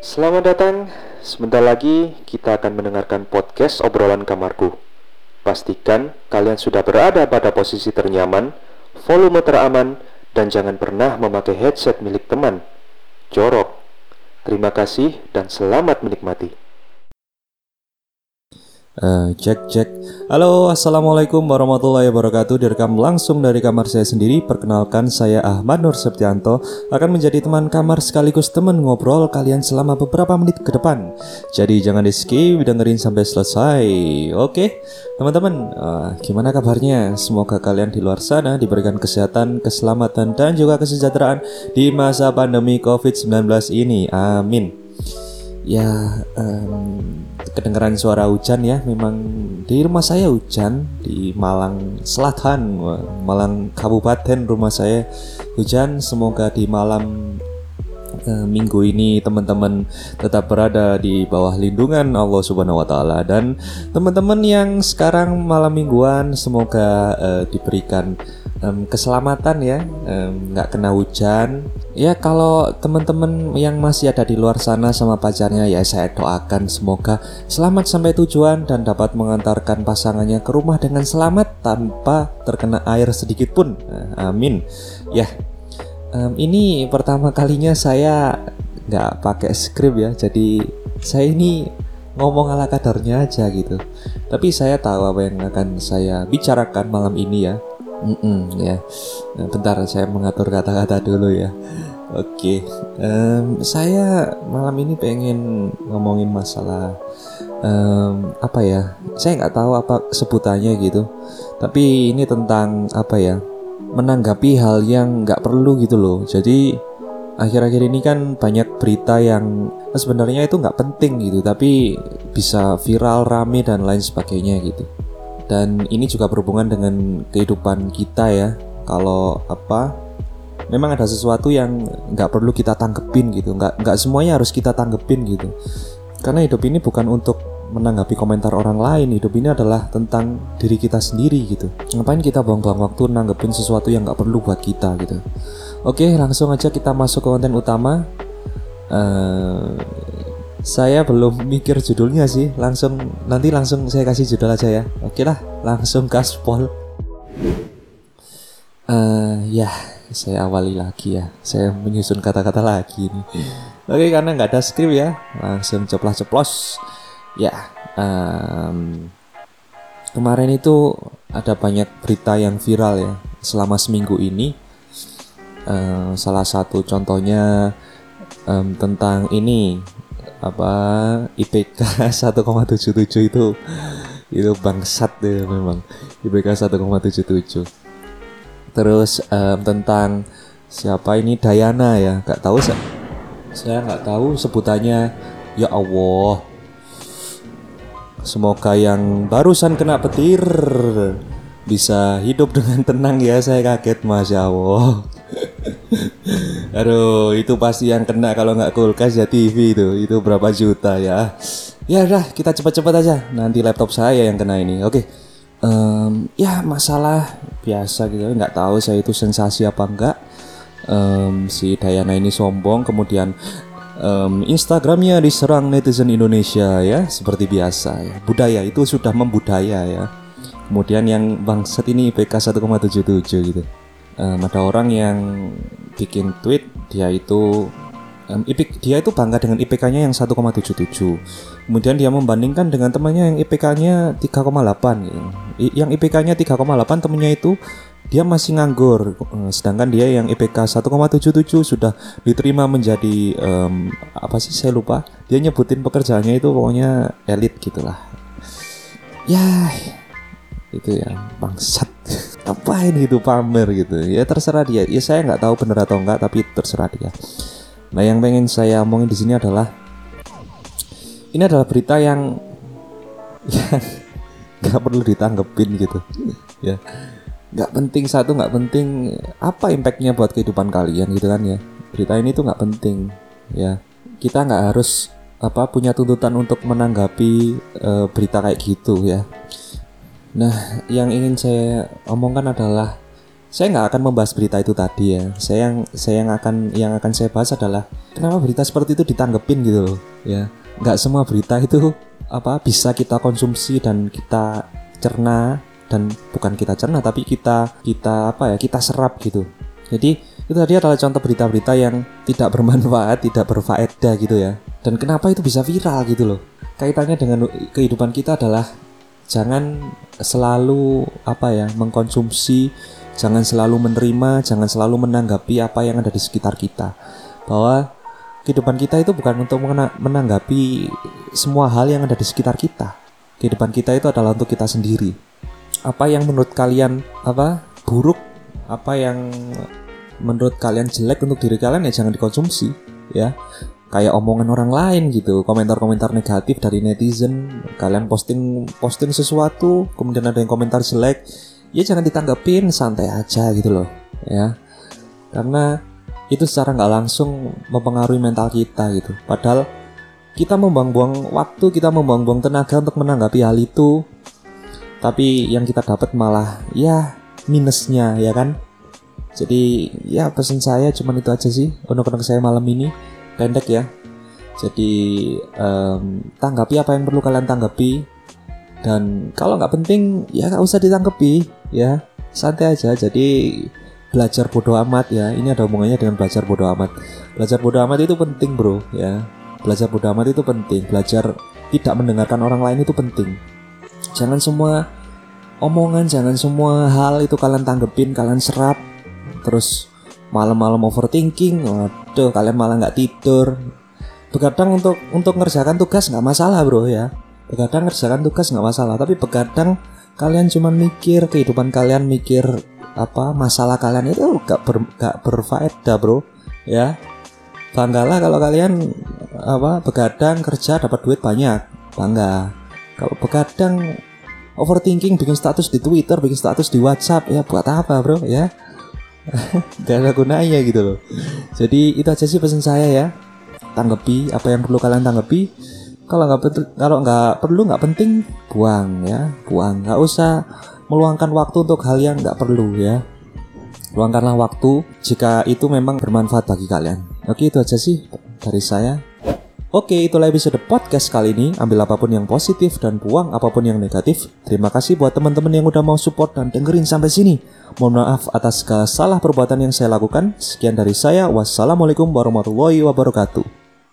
Selamat datang, sebentar lagi kita akan mendengarkan podcast obrolan kamarku. Pastikan kalian sudah berada pada posisi ternyaman, volume teraman, dan jangan pernah memakai headset milik teman. Jorok. Terima kasih dan selamat menikmati. Cek. Halo, assalamualaikum warahmatullahi wabarakatuh. Direkam langsung dari kamar saya sendiri. Perkenalkan, saya Ahmad Nur Septianto, akan menjadi teman kamar sekaligus teman ngobrol kalian selama beberapa menit ke depan. Jadi jangan di skip, dengerin sampai selesai. Oke, teman-teman, gimana kabarnya? Semoga kalian di luar sana diberikan kesehatan, keselamatan, dan juga kesejahteraan di masa pandemi COVID-19 ini. Amin. Ya, kedengaran suara hujan ya. Memang di rumah saya hujan, di Malang Selatan, Malang Kabupaten rumah saya hujan. Semoga di malam minggu ini teman-teman tetap berada di bawah lindungan Allah Subhanahu wa taala. Dan teman-teman yang sekarang malam mingguan semoga diberikan keselamatan ya, nggak kena hujan. Ya, kalau teman-teman yang masih ada di luar sana sama pacarnya, ya saya doakan semoga selamat sampai tujuan dan dapat mengantarkan pasangannya ke rumah dengan selamat tanpa terkena air sedikit pun. Amin. Ya, ini pertama kalinya saya nggak pakai skrip ya, jadi saya ini ngomong ala kadarnya aja gitu. Tapi saya tahu apa yang akan saya bicarakan malam ini ya. Ya, bentar saya mengatur kata-kata dulu ya. Oke, saya malam ini pengen ngomongin masalah apa ya? Saya nggak tahu apa sebutannya gitu. Tapi ini tentang apa ya? Menanggapi hal yang nggak perlu gitu loh. Jadi akhir-akhir ini kan banyak berita yang sebenarnya itu nggak penting gitu, tapi bisa viral, rame dan lain sebagainya gitu. Dan ini juga berhubungan dengan kehidupan kita ya. Kalau apa, memang ada sesuatu yang nggak perlu kita tanggepin gitu. Nggak semuanya harus kita tanggepin gitu. Karena hidup ini bukan untuk menanggapi komentar orang lain. Hidup ini adalah tentang diri kita sendiri gitu. Ngapain kita buang-buang waktu nanggepin sesuatu yang nggak perlu buat kita gitu. Oke, langsung aja kita masuk ke konten utama. Saya belum mikir judulnya sih, nanti langsung saya kasih judul aja ya. Oke lah, langsung gaspol. Ya, saya awali lagi ya. Saya menyusun kata-kata lagi nih. Oke, karena nggak ada skrip ya, langsung ceplos-ceplos. Ya, kemarin itu ada banyak berita yang viral ya selama seminggu ini. Salah satu contohnya tentang ini. IPK 1,77 itu bangsat deh memang. IPK 1,77. Terus tentang siapa ini, Dayana ya, nggak tahu saya nggak tahu sebutannya. Ya Allah, semoga yang barusan kena petir bisa hidup dengan tenang ya. Saya kaget, Masya Allah. Aduh, itu pasti yang kena kalau nggak kulkas ya TV itu berapa juta ya. Ya udah, kita cepat-cepat aja, nanti laptop saya yang kena ini. Oke. Ya masalah biasa gitu, nggak tahu saya itu sensasi apa enggak. Si Dayana ini sombong, kemudian Instagramnya diserang netizen Indonesia ya, seperti biasa ya. Budaya itu sudah membudaya ya. Kemudian yang bangsat ini IPK 1,77 gitu. Ada orang yang bikin tweet, dia itu bangga dengan IPK-nya yang 1,77. Kemudian dia membandingkan dengan temannya yang IPK-nya 3,8 gitu. Yang IPK-nya 3,8 temannya itu dia masih nganggur, sedangkan dia yang IPK 1,77 sudah diterima menjadi saya lupa. Dia nyebutin pekerjaannya itu pokoknya elit gitulah. Ya, itu ya bangsat. Ngapain gitu pamer gitu. Ya terserah dia. Ya saya nggak tahu benar atau enggak, tapi terserah dia. Nah, yang pengen saya omongin di sini adalah ini adalah berita yang nggak perlu ditanggepin gitu. Ya, nggak penting, nggak penting apa impactnya buat kehidupan kalian gitu kan ya. Berita ini tuh nggak penting ya. Kita nggak harus punya tuntutan untuk menanggapi berita kayak gitu ya. Nah, yang ingin saya omongkan adalah saya nggak akan membahas berita itu tadi ya. Yang akan saya bahas adalah kenapa berita seperti itu ditanggepin gitu loh ya. Nggak semua berita itu bisa kita konsumsi dan kita cerna, dan bukan kita cerna tapi kita serap gitu. Jadi itu tadi adalah contoh berita-berita yang tidak bermanfaat, tidak berfaedah gitu ya. Dan kenapa itu bisa viral gitu loh. Kaitannya dengan kehidupan kita adalah jangan selalu mengkonsumsi, jangan selalu menerima, jangan selalu menanggapi apa yang ada di sekitar kita. Bahwa kehidupan kita itu bukan untuk menanggapi semua hal yang ada di sekitar kita. Kehidupan kita itu adalah untuk kita sendiri. Apa yang menurut kalian buruk, apa yang menurut kalian jelek untuk diri kalian ya jangan dikonsumsi ya. Kayak omongan orang lain gitu, komentar-komentar negatif dari netizen, kalian posting sesuatu, kemudian ada yang komentar jelek, ya jangan ditanggapin, santai aja gitu loh ya. Karena itu secara nggak langsung mempengaruhi mental kita gitu. Padahal kita membuang-buang waktu, kita membuang-buang tenaga untuk menanggapi hal itu, tapi yang kita dapat malah ya minusnya ya kan. Jadi ya pesan saya cuman itu aja sih untuk saya malam ini, pendek ya. Jadi tanggapi apa yang perlu kalian tanggapi, dan kalau nggak penting ya nggak usah ditanggapi ya, santai aja. Jadi belajar bodo amat ya, ini ada hubungannya dengan belajar bodo amat. Belajar bodo amat itu penting bro ya, belajar bodo amat itu penting. Belajar tidak mendengarkan orang lain itu penting. Jangan semua omongan, jangan semua hal itu kalian tanggepin, kalian serap. Terus malam-malam overthinking, waduh kalian malah nggak tidur. Begadang untuk ngerjakan tugas nggak masalah bro ya, begadang ngerjakan tugas nggak masalah. Tapi begadang kalian cuma mikir kehidupan kalian, mikir masalah kalian, itu nggak berfaedah bro ya. Banggalah kalau kalian begadang kerja dapat duit banyak, bangga. Kalau begadang overthinking, bikin status di Twitter, bikin status di WhatsApp, ya buat apa bro ya. Gak ada gunanya gitu loh. Jadi itu aja sih pesan saya ya. Tanggapi apa yang perlu kalian tanggapi. Kalau nggak perlu, nggak penting, buang ya, buang. Nggak usah meluangkan waktu untuk hal yang nggak perlu ya. Luangkanlah waktu jika itu memang bermanfaat bagi kalian. Oke, itu aja sih dari saya. Oke, itulah episode podcast kali ini. Ambil apapun yang positif dan buang apapun yang negatif. Terima kasih buat teman-teman yang udah mau support dan dengerin sampai sini. Mohon maaf atas segala salah perbuatan yang saya lakukan. Sekian dari saya. Wassalamualaikum warahmatullahi wabarakatuh.